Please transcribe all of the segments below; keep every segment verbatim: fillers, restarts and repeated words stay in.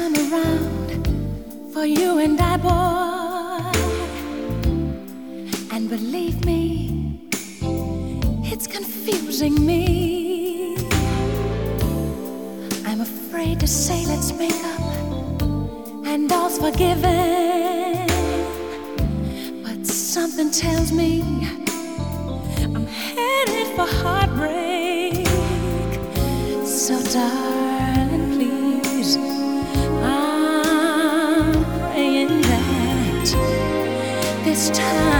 time around for you and I, boy. And believe me, it's confusing me. I'm afraid to say let's make up and all's forgiven, but something tells me I'm headed for heartbreak. So darling, please, I'm praying that this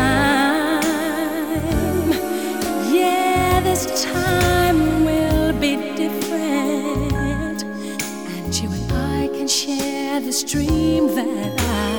time, yeah, this time will be different, and you and I can share this dream that I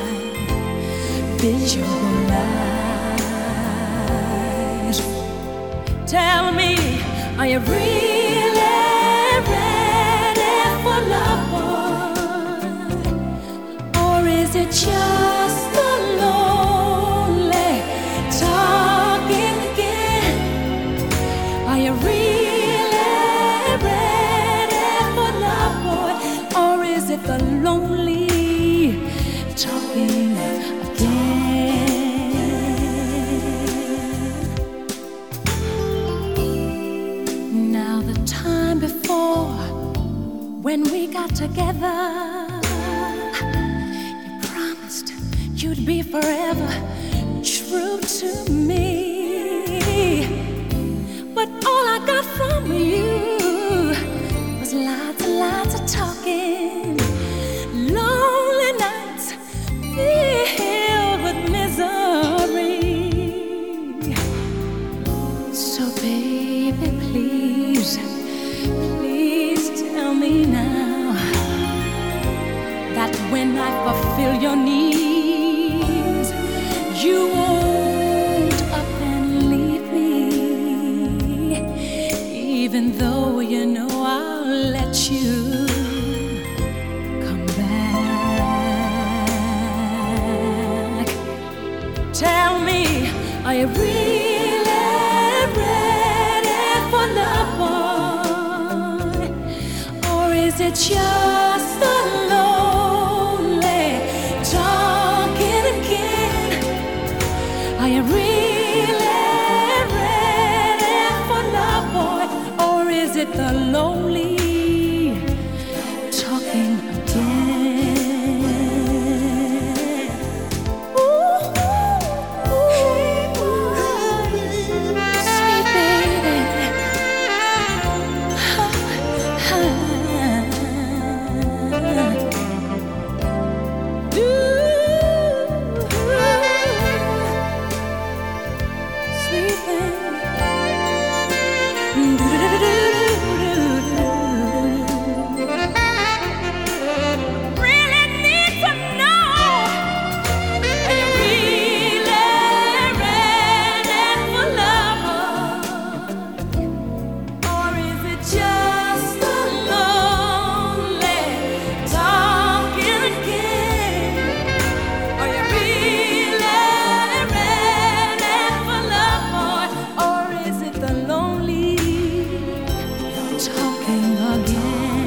visualize. Tell me, are you really ready for love, boy? Or is it just the lonely talking again? Are you really ready for love, boy? Or is it the lonely talking again? Now the time before, when we got together, you promised you'd be forever true to me. But all I got from you was lots and lots of talking, lonely nights filled with misery. So baby, please, please tell me now that when I fulfill your needs, you won't up and leave me, even though you know I'll let you come back. Tell me, are you really ready for love, boy? Or is it just the lonely talking again? Are you really ready for love, boy? Or is it the lonely talking again? Ooh, ooh, sweet baby. Talking again.